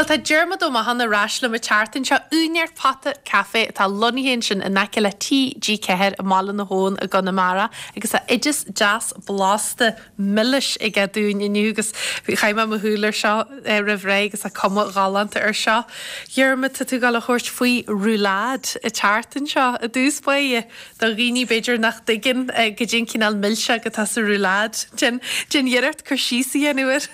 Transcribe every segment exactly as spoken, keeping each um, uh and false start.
tá Germa do mahanna rasla me chartan seo úneart pata café tá lonihén sin a nace le T G ceir a mála na hón a Connemara agus a idis jazz blasta millish i gadún inniu agus chaime a húlar seo rihré agus a cuma galanta ar seo. Germa tá tú gal a chóirt faoi rúlád a chartan seo a dús baie do riní beidir nach digin go djin cinál milse go tá sa rúlád. Jin jin dhéirt chu síí anúir.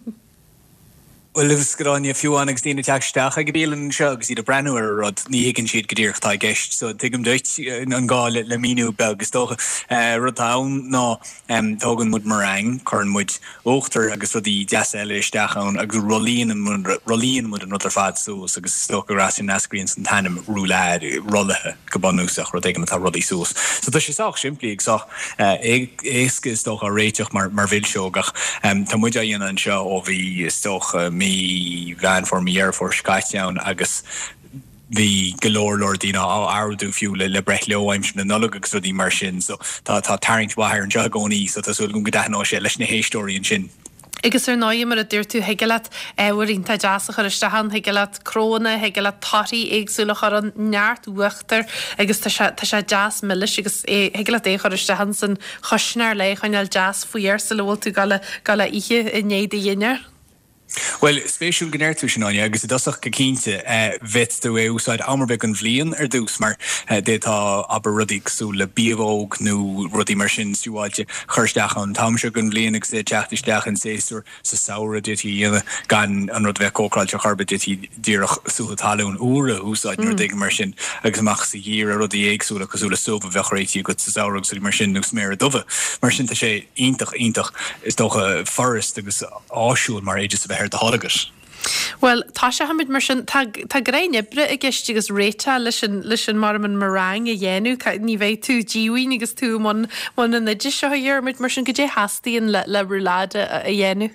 Well, levis gráinne fiúánnig dtíine teagsteach ag bílan seo agus iad a breúir rud ní higann siad go dtíochtá gceist, so tuigim duit an gá le, le míú begus tócha uh, rud ann ná um, tógan mud meringue churann muid óachtar agus rudí deas eile isteach ann agus rolíon rolíon mud an rud ar fad sús agus tócha rassin nascríonn san tannim rúláid rollathe go banúsach rud éigen atá rudí sús. So tá sé sách siimplí ag sách éasca is tócha réiteach mar, mar bhil seogach um, tá muid a dhéana an seo ó bhí is tócha mi van for mi air for Skytown agus the galore lordina á ardú fiú le le breth leoimsin na nullag agus rudí mar sin so tá tá tarint wahar an jagóní so tá sul gún go daithná sé leis na héistóí an sin. Igus ar náim mar a dúir tú heigelat éhharínta jazz a chuiristehan heigelat cróna heigelat tarí éagsúla chu an neart uachtar agus tá sé jazz milliis agus heigelat é chuiristehan san chosnar le chuineal jazz faoir sa lehil tú gala gala ihe i néad a dhéinear. Well, spéisiúil gnéirtú sin áine agus i dosach go cínte bheit do é úsáid amarbeag an bhliaon ar dús mar détá aber rudig sú le bíomhóg nó rudí mar sin siúáilte chuirsteach an tamse gon bhliaon agus é teachtisteach an séúr sa saoire dití dhéana gan an rud bheith cócráilte charbe dití díireach súla talún úra úsáid nuair dig mar sin agus amach sa dhír a rudí éagsúla cosúla suba bheithréití go sa saoireg sú mar sin nó sméir a dubh mar sin tá sé ítach ítach is tócha forest agus áisiúil mar éidir sa bheith de hálagas. Well, tá sé hamid mar sin tá greine bre a gist agus réta leis an marman meringue a dhéanú ní bheith tú díhain agus tú man man an idir seo dhearmid mar sin go dé hastííon le le rúlád a dhéanú.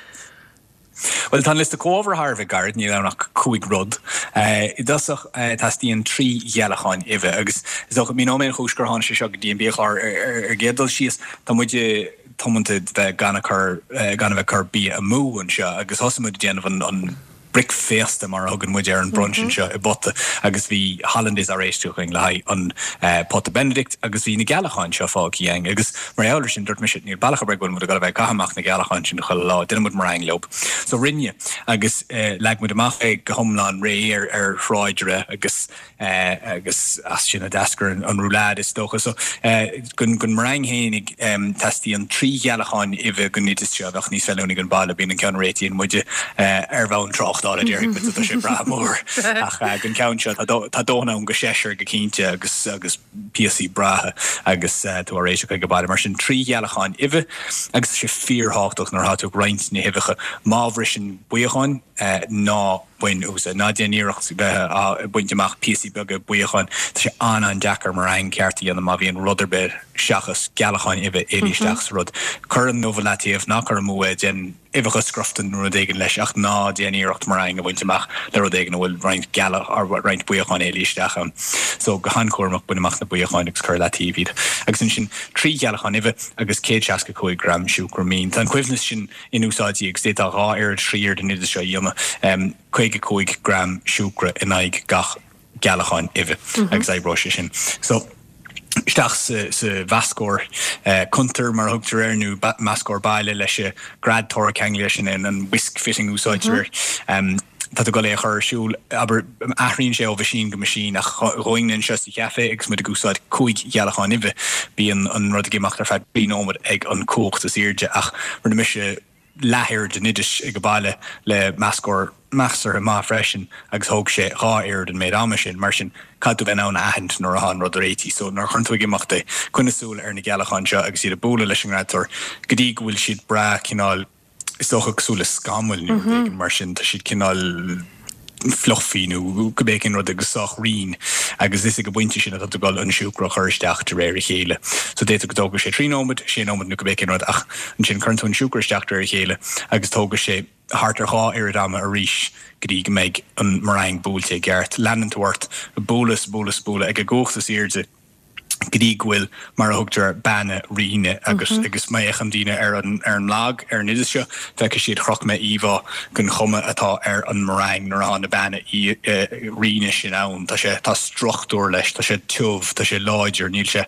Well, tá list a cóver Harvey Gard ní lenach cuaig rud. I dosach tastíon trí dhealacháin ive agus is auch mí nóméin chúsgurán sé seo go dtíon bíochar ar gédal síos tá muide tomanted bheith ganna bheith chur bí a mú an seo agus hosamid déanamh an brick festa mar hagan muid ar an brunchin seo i botta agus bhí Hollandis a rééisúing le an Potta Benedict agus bhí na galacháin seo fá cíang agus mar eir sin dúirt mis níor bailach breún mu a go bheith gahamach na galacháin sin chuil lá duine mud mar lob. So rinne agus le mu amach ag go thomláán ré ar ar shráidere agus agus as sin a dascar an rúlád is tócha so gun gun marang hénig testí an trí galacháin i bheith gon nítas seo bheith níos feúnig an bailla bíon an cean réitiíon muide ar bhán troch dála déirigh bit a sé bra mór ach gon ceanse tá dóna an go séisiir go cínte agus agus P S C brathe agus tú a rééis go bailile mar sin trí gealacháin ive agus sé fíorthachach nar hatú reint na hivicha máhri sin buocháin ná buin úsa ná déanaíireach sa bheith a buinteach P S C bega buocháin tá sé an an deachar mar ein ceartaí an má bhíon ruderbir seachas gealacháin ive éisteach rud chur an novelatíomh nach chu mú den ifacha scroftan nuair a dhéigen leis ach ná déanaíirecht mar ein a bhaintteach le dhéigen bhfuil reint geala ar reint buocháin éisteach so go hanchormach buineach na buocháin agus chur latíhíd agus sin sin trí gealacháin ive agus cé seaca chuig gram siúcra mín tá cuimhnas sin in úsáidí agus déta rá ar tríir den idir seo dhéama chuig chuig gram siúcra in aig gach gealacháin ive agus ébrose sin so Isteach sa bhascór cuntar mar thugtar ar nó mascór baile leis a grad tóra ceangla sin an whisk fitting úsáidtear Tá go le chur siúil aber aithríonn sé ó bheith sin go masín a roiingnan se ceafé agus mu a gúsáid chuig gealacháin ive bíon an rud géach ar feid bíómad ag an cócht is irde ach mar na mise lethir den idir ag go baile le mascór machsar a má freisin agus thug sé rá air den méid ama sin mar sin cadú bheith ná ahand nó a rud réití so nar chun tú géachta chuinnesúil ar na gealacháin seo agus iad a búla leis an rátar go dtí bhfuil siad bra cinál is toch súla scamal nu mm-hmm. mar sin tá siad cinál flochfiú go bécin rud agus soch riin agus is go buinte sin a tú gáil an siúcra chuirsteach de réir chéile. So déit go tóga sé tríómad sé nómad nu go bécin rud ach an sin chuintún siúcraisteach ar chéile agus tóga sé hartar há ar dáma a ríis goí go méid an marang búilte gceart lenantuairt bólas bólas bóla ag a ggóchtas irde Gríghfuil mar hugtar banna riine agus agus mé echandíine ar an ar an lag ar nidir se feice siad chroch me íha gon chumme atá ar an mrang nar an na banna í riine sin ann tá sé tá struchtúir leis tá sé tuamh tá sé láidir níl se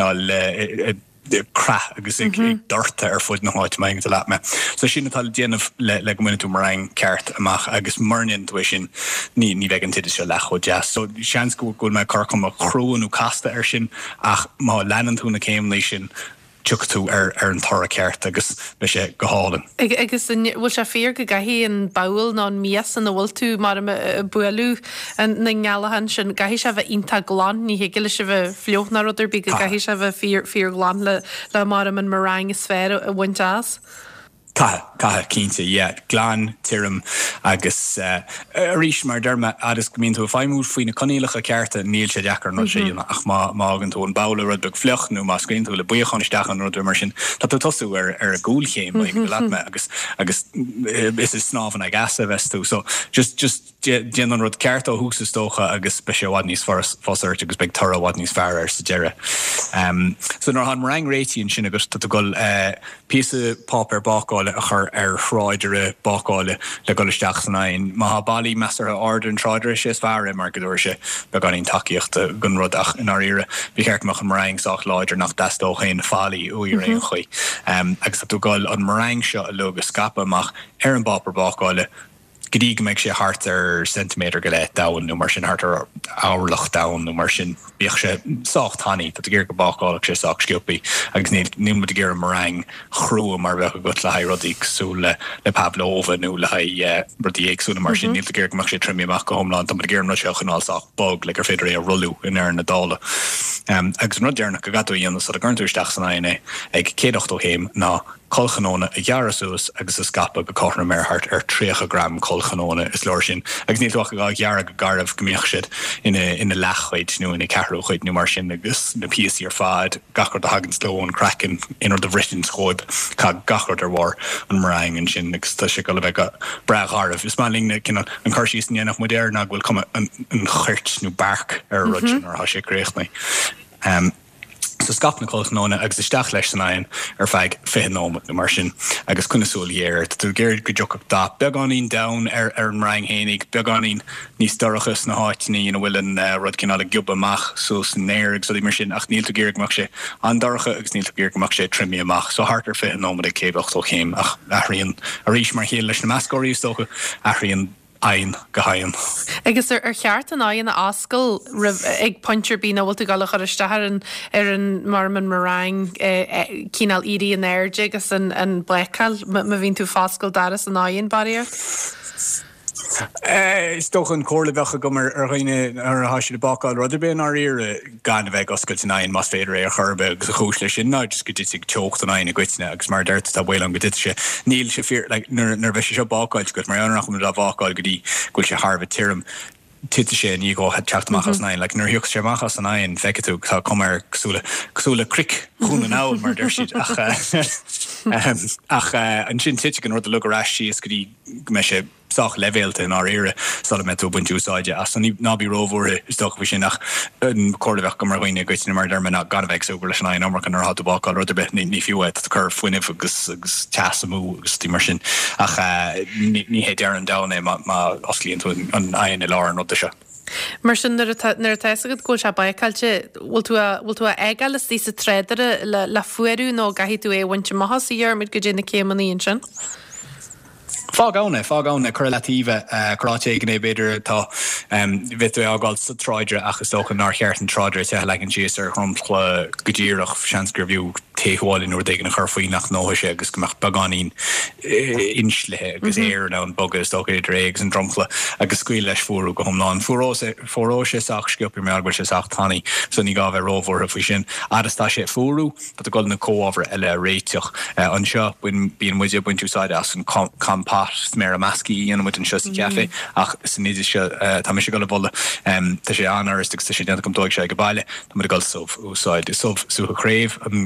le cra agus ag dorta ar fud na háit maing de me. So sin tal déanamh le le gominú marang ceart amach agus marnin tu sin ní ní vegan tiidir se lecho jazz. So sean go go me car cum a chróanú casta ar sin ach má lenan túna céim lei sin tú ar ar an tora ceart agus be sé go hálan. Agus bhfuil se fér go gaihí an bail ná mías an bhfuil tú mar buú an na ngealahan sin gaihí se bheith ínta glán ní hiigeile se bheith fliocnar ruidir bí go gaihí se bheith fír fír glán le le mar an marang is sfér a bhain jazz. Ca ca cínta, yeah, glán tírim agus uh, rís mar derma agus gomín tú feimúd faoine conílacha cearta níl sé deachar nó sé ach má mágan tú an baula rud beg fleoch nó má scrín tú le buochanisteach an rud mar sin tá tú tosú ar ar a gúilchéim le go lat me agus agus is is snávan ag gasa vestú so just just déan an rud ceart ó húsa tócha agus be sé bhhad níos fósirt agus beag tora bhhad níos fearr ar sa deire. Um, so nar han marang réitíonn sin agus tá tú goil uh, písa pop ar bácáile a chur ar chráidere bácáile le goisteach san aon. Má ha bailí measar a ard an tráidir sé fearre mar goúir se be ganín takeíocht gun rudach in áíire bhí ceartach an marang sách láidir nach dastóchéin fálaí uí réon chuoi. Um, agus tá tú goil an marang seo a lugus scapa amach ar an bapar bácáile Gdíg meid sé hart ar centimeter go le dain nó mar sin hart ar áirlach dain nó mar sin bíoh sé socht haní dat géir go bááach sé soach sciúpi agus ní mu géir marang chrú mar bheith go le ha rodíg sú le le Pavlova nó le ha rudí éagsúna mar sin níl géir mar sé trimimiach go homlan tá géir no seochanálach bog le gur féidir é a rollú in ar na dála. Um, agus nó déarnach go gadú dhéanana sa a gurntúisteach san aine ag céadocht ó héim ná colchanóna a jarasús agus a scapa go cóna merhart ar trícha gram colchanóna is leir sin. Agus níl tuach go gearra go garbh gomíoch siid ina ina lechchuid nó ina cearú chuid nó mar sin agus na píasí ar fád gachar a hagan slóin crackin inar de bhritin scóib cá gachar ar bhar an marang an sin agus tá sé go le bheith go brach armh. Is má lína cinna an carsís níanamh modéirna bhfuil cum an chuirt nó barc ar rudin ar há sé gréchtna. Um, So scap na colchanóna agus isteach leis san aon ar feig féhanómat na mar sin agus cunasúlhéir tú géir go deoch da beagáín down ar ar an marang hénig beagáín níos dorachas na háitní ina bhfuil an rud cinál giúb amach so san néir agus mar sin ach níl géirach sé an doracha agus níl géirach sé trimí amach so hart ar féhanómat a cébacht ó chéim ach athraíonn a ríis mar chéal leis na meascóirí tócha athraíonn ein gohain. Agus ar ar cheart an áon na ascail ag pointir bína bhil tú galach ar istear an ar an marman marang cíál irí an airde agus an an blecail ma bhín tú fáscail daras an áon baríir? Is toch een cóla bhecha go mar ar ghaine ar hasisi de bááil ruidir ben ar ire gan bheith oscail in aon mas féidir é a churbe agus a chúis lei sin ná just go dit teocht an aon goitine agus mar deirt tá bhfuil an go dit se níl se fear nar bheith se bááil go mar annach mu a bhááil go dtí goil se Harbh tírim tite sé ní go het teachtamachchas nain, like nar hiúch sé machchas an aon feiceú tá cumar cosúla cosúla cric chuúna ná mar der siad ach ach an sin tiite an rud a lugarrá síos go dtí me sé soch levélte in our ire sal met op úsáide as an nabí róhre is doch vi sin nach een choordeweg kom marine go mar der men garveg so na nommer kan er hat bak ru be ní fiú kar funnef agus agus tasamú agus tí mar sin ach ní hé der an da ma oslíon an ein lá an not se. Mar sin nar teisegad go se baicailte bhfuil tú eáil is tí sa tréidir le fuú nó gahí tú é bhainte maithas í dhearmid go déna céimí sin? Fágána fágána correlatíve chráte gné beidir tá vitu ágáil sa tráidre achas tócha nar cheart an tráidre te le an síos ar chumla godíireach seansgurhú téháilin nuair dégan na chufaoí nach nóha sé agus gomach bagáín inslethe agus éar ná an bogus tócha idir éigs an dromchla agus scuil leis fuú go thomláin fóró sé ach sciúpir me agbar sé ach taí so ní gá bheith róhór a fao sin adastá sé fórú dat a goil na cóábhar eile réiteoch an seo buin bíon muide buint úsáide as an campá mer a mascí an mu an se cefe ach san ní se tá me se go bolle tá sé anar is sé gom dóig sé go bailile tá mu gal sof úsáid is sof suúcharéh an ceannas fear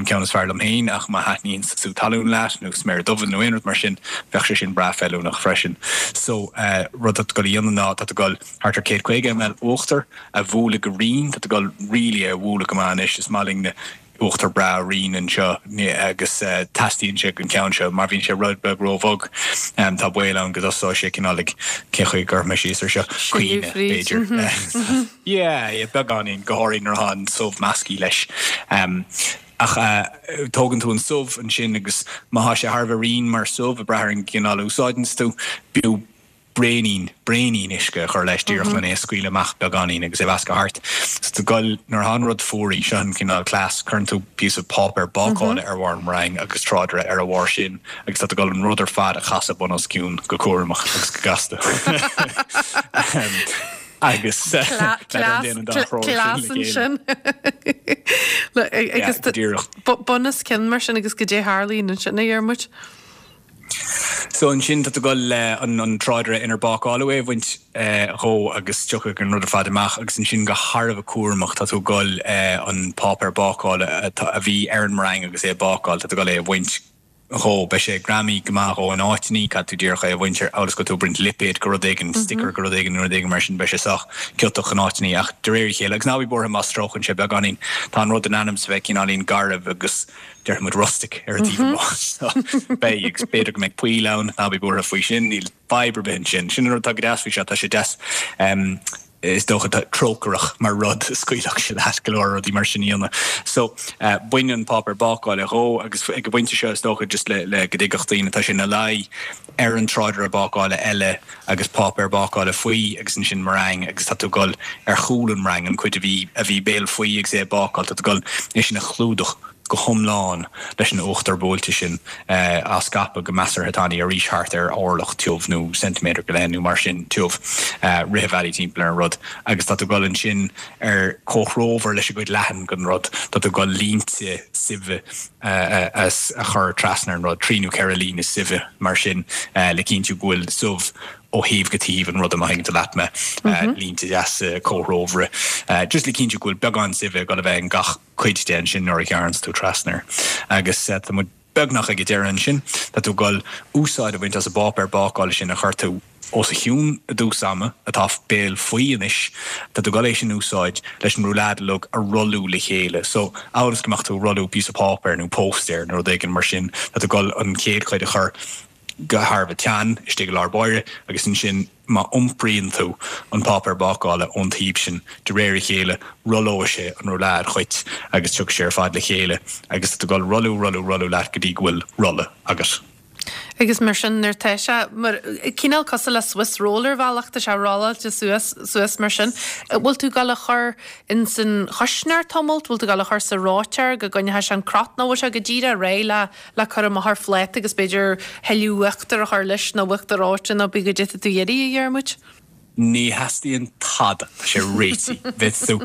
garlam hain ach ma hatnín sú talún leat nó smer dofan nó inút mar sin bheith sin bra fellú nach freisin. So uh, rud dat go íana ná dat go hartar céad chuige me óachtar a bhúla go rín, dat go ri a bhúla go man is is maling na óachtar bra rín an seo agus uh, tastíonn se an ceann seo mar bhín sé rudbeg róvog um, tá bhile an go dosá sé cinálig cechuig gur me síar seo chuoine Beiidir. Ié, beganín gohairín ar han sómh mascí leis. Um, ach uh, tógan tú an sómh an sin agus má sé Harbh rín mar sómh a brethir an cinál úsáidens tú bú Brainín, brainín isce chur leis díoch le é scuile amach beganín agus é bhasca hart. So goil nar hanrod fórí se an cinál clás chun tú piece of pop ar bácáile ar bhharm rang agus trádra ar a bhhar sin agus tá goil an rudidir fad a chasa bunas ciún go cuairmach agus go gasta. agus Clásan sin agus bunas cin mar sin agus go dé Harlín an sin na dhearmid. So an sin dat go uh, an, an tráidre inar bach allway bhaint uh, ho agus tucha an rud fad amach agus an sin go harmh a cuairmach dat tú goil uh, an pop ar bácáil a, a bhí ar an mrang agus é bácáil dat go le bhaint ho be sé Grammy gemach o an áitní cat tú díircha a bhaintear agus go tú brint lipéad go rodéigen sticker go rodéigen rodéigen mar sin be sé sach ciltoch an áitní ach de réir chéile agus ná bhí bor mas troch an se beganín tá rud an anams bheith cinálín garibh agus dermod rustic ar a tífa bá. Bei ag beidir go meid puilán ná bhí bor a faoi sin níl fibre ben sin sin ar tá gas fao se tá sé des um, is dócha trocarach mar rud scuilach se leat golóir dí mar sinníanana. So uh, buine an pop ar bácáil ró agus ag buinte seo is dócha just le, le godigachtaína tá sin na lai ar an tráidir ar bácáile eile agus pop ar bácáile faoi agus an sin marang agus tá tú gol ar chúl an rang an chuid a bhí a bhí béal faoi ag sé bácáil tá tú gol is sin na chlúdach go thomláin leis an óachtar bóilte sin uh, a scapa go measar hetáí a rís hart ar árlach tiomh nó centiméter go leanú mar sin tiomh uh, rihheadí timppla an rud agus tá tú gol an sin ar chochróver leis a goid lehan gon rud tá tú gol línte sive uh, as a chur trasnar an rud tríú Carolín is sive mar sin uh, le cinntiú gúil sómh ó híh go tíh an rud am haing de latme línta as córóvre. Just le cinntiú gúil beagán sive go le bheith an gach chuid den sin nóir cearns tú trasnar. Agus tá mu beagnach a go déan sin dat tú gol úsáid a bhaint as a báp ar bácáil sin a chuirtú os a hiún a dúsama atá béal faoianis dat tú goléis sin úsáid leis an rúládalog a rollú le chéile. So áras goach tú rollú pí a pápar nó póster nó d mar sin dat tú gol an céad chuid a chur go Harbh tean istí go lárbáire agus in sin má ompríonn tú an pápar bácáile ón tíb sin de réir chéile rolló sé an rolád chuit agus tuug sé ar fad le chéile agus tú gol rollú rollú rollú leat go dtí ghfuil rolle agus. Agus mar sin nar teise mar cíál cos le Swiss roller bhealachta se rála de Suas Suas mar sin. Bhfuil tú gal a chur in san chosneir tomult, bhfuil tú gal a chur sa rátear go gonne se an crotná se go ddíra ré le le chur am th fléit agus beidir heúachtar a chu leis nó bhuachtar ráte nó bí go dé tú dhéirí a dhearmuid. Ní hastíon tad sé réí vet tú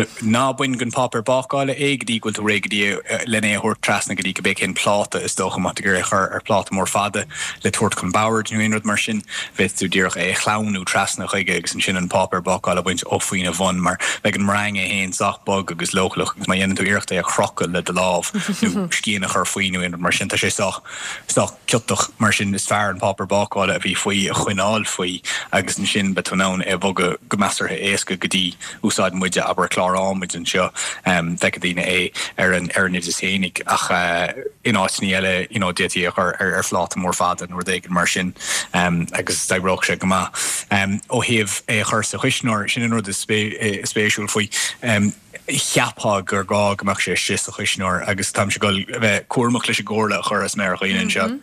ná buin gon papar bácáile éagdí goil tú régadí lené thuir trasna go dtí go bécén pláta is dócha mat gur chur ar pláta mór fada le tuairt chun bauir nu inrad mar sin vet tú ddíoch é chlánú trasna chuige agus an sin an papar bácáile buint ófuoin a bhain mar le an mrang é héon sachbog agus lochlach agus mai dhéanaan tú iireachta a chrocail le de láh nó scíanana chur faoinú inrad mar sin tá sé soch soch ciotach mar sin is fear an papar bácáile a bhí faoi a chuináil faoi agus an sin betú ná e bog go measarthe éasca go dtí úsáid muide aber chlárámid an seo um, fecadíine é ar an airnid is hénig ach uh, in áitní eile you know, détí ar, ar, ar fláta mór fada an rudaig mar sin um, agus daróch sé go má. Um, ó héamh é chur sa chuisneir sin an rud is spéisiúil faoi um, cheapá gur gá goach sé si a chuisneir agus tam se go bheith cuairmach leis a ggóla chur as mé chuoine seo.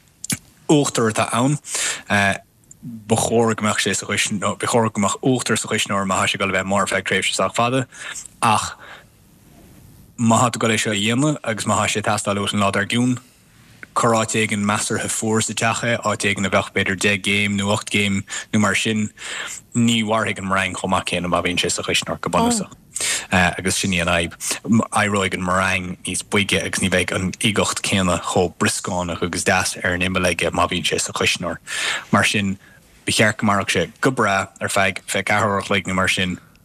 Uachtar tá ann bechóir goach sé bechóir goach uachtar sa chuisneir má se go bheith mór feicréibh seach fada ach má go lei seo dhéana agus má sé testáil an lá ar gún choráitéigen measarthe fuór sa teacha áitéigen a bheith beidir de game nó ocht game nó mar sin ní warthaigh an mrang chomach céanam a bhíonn sé sa chuisneir go bonasa. Uh, agus sinní an aib airóig an mrang níos buige agus ní bheith an igocht céanna cho briscánach agus deas ar an imbeige má bhíonn sé sa chuisneir. Mar sin bechearc marach sé go bra ar feig fe cahraach le na mar sin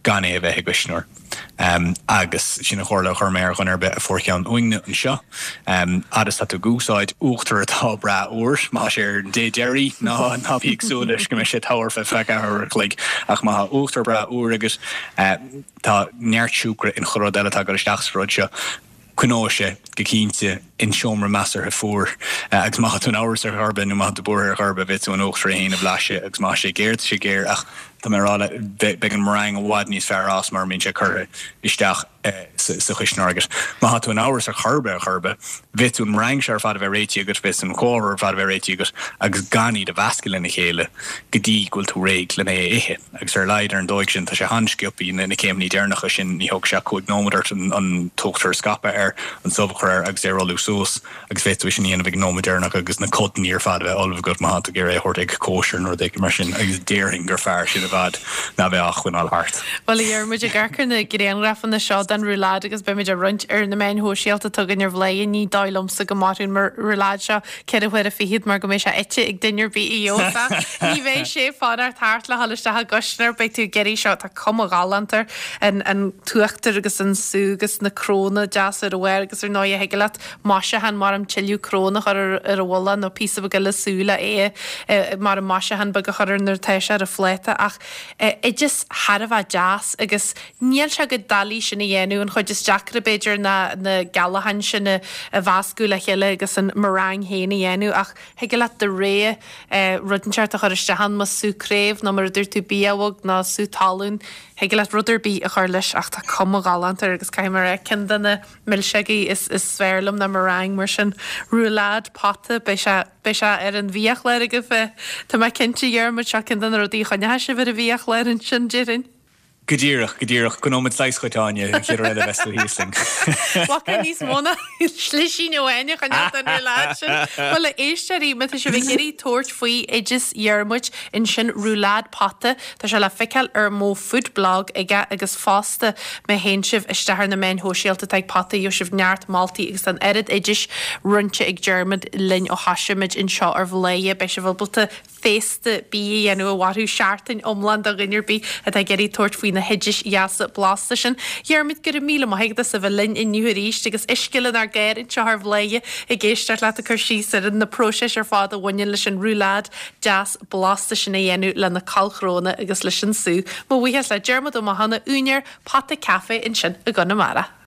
gan é bheith gwisnúir. Um, agus sinna chóirla chur méir chun ar bit a fórceann uine an seo. Um, agus tá tú gúsáid uachtar atá bra úr, má sé ar dé Jerry ná ná bhíagsúlis go me sé táir fe fecha ar clig ach má uachtar bra úr agus uh, tá neartsúcra in choró eile tá go isteachsróid seo Cunáise go cínte in seomra measar a fór agus má tún áras ar charba nó má do búir ar charba bit an óchtra héana a bhlaise agus má sé géirt sé géir ach tá marrála be an mrang an bhád níos fear as mar mín sé chur isteach sa chuisnágus. Má tú an áras ar charba a charba bit ún mrang se ar fad a bheith réiti agus bit an cóir ar fad a bheith réiti agus agus ganí de bhascail na chéile go dtí ghfuil tú réig le é ihe agus ar leidir an dóig sin tá sé hansciúpaí na céimní déirnacha sin ní thug se chuig nómadirt an tógtar scapa ar an sobchar agus éróú sús agus féit sin íana bh nómadidirnach agus na cotaní ar fad bheith olbh go má gur é chuir ag cóisiir nó ag mar sin agus déing gur fearr sin a bhd na bheith achhuiin á hart. Well ar muid a garcar na gréanrafan na seo an rulád agus be muid a runt ar na main hóisialta tugann ar bléin ní dáilmsa go marún mar rulád seo cead a chuir a fihiad mar go mé se ite ag duinear bí íosa. Ní bhéh sé fádar tart le hallisteach gosnar be tú geirí seo tá com galantar an an tuachtar agus an súgus na cróna jazz ar bhhair agus ar ná a heigelat máise han mar am tiiliú crónach ar ar a bhla nó pí go le súla é mar an máise han bag a chuir nar teise ar a fléta ach i just har a bheith jazz agus níl se go dalí sin na dhéanú an chuid is Jackra Beidir na na galahan sin a bhascúla chéile agus an marang héna dhéanú ach heigelat de ré rudanseart a chuiriste han mas súcréh ná mar idir tú bíahag ná sú talún heige le rudidir bí a chuir leis ach tá com galantar agus caiimar cin na millsegaí is is sfeirlam na marang mar sin ruúlád pata be se ar an bhíoch leir go bheith Tá mai cinnte dhearmid se cin den rodí chuine se bhar a bhíoch leir an sin dearin. Godíireach godíireach go nóid leis chuitáine chu eile vesú hísling. Wacha níos móna slisí nóhaine chu an rulád sin. Well éisteí me se bh géirí tuairt faoi idir dhearmuid in sin ruúlád pata Tá se le ficiil ar mó foodblog ige agus fásta me hen sibh istear na men hóisialta teag pata jo sibh neart Maltaí agus an erid idir runte ag Germad linn ó hasisiid in seo ar bhléie be se bhilbalta fésta bí anú a warú seaartain omland a rinneir bí a géirí tuairt faoi na hedis jaasa blasta sin. Dhearmid gur míle maigda sa bh linn in nuúríist agus iscillan ar gaiirn se ar bléie i ggéisteart le a chur síos ar na próses ar fád a bhaine leis an rúlád jazz blasta sin na dhéanú le na calchróna agus leis an sú. Má bhuihes le Germad ó hanna únear pata cafe in sin a Connemara.